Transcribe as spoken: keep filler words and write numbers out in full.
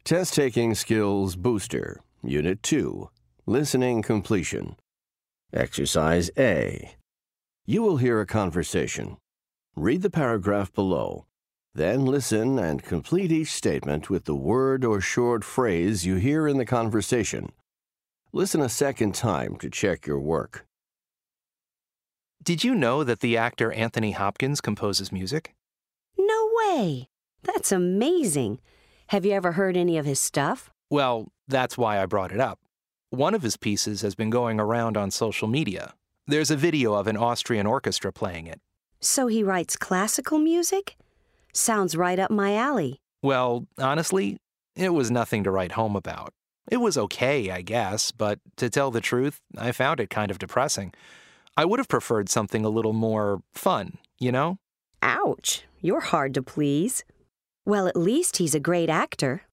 Test Taking Skills Booster, Unit two, Listening Completion. Exercise A. You will hear a conversation. Read the paragraph below. Then listen and complete each statement with the word or short phrase you hear in the conversation. Listen a second time to check your work. Did you know that the actor Anthony Hopkins composes music? No way! That's amazing. Have you ever heard any of his stuff? Well, that's why I brought it up. One of his pieces has been going around on social media. There's a video of an Austrian orchestra playing it. So he writes classical music? Sounds right up my alley. Well, honestly, it was nothing to write home about. It was okay, I guess, but to tell the truth, I found it kind of depressing. I would have preferred something a little more fun, you know? Ouch, you're hard to please. Well, at least he's a great actor.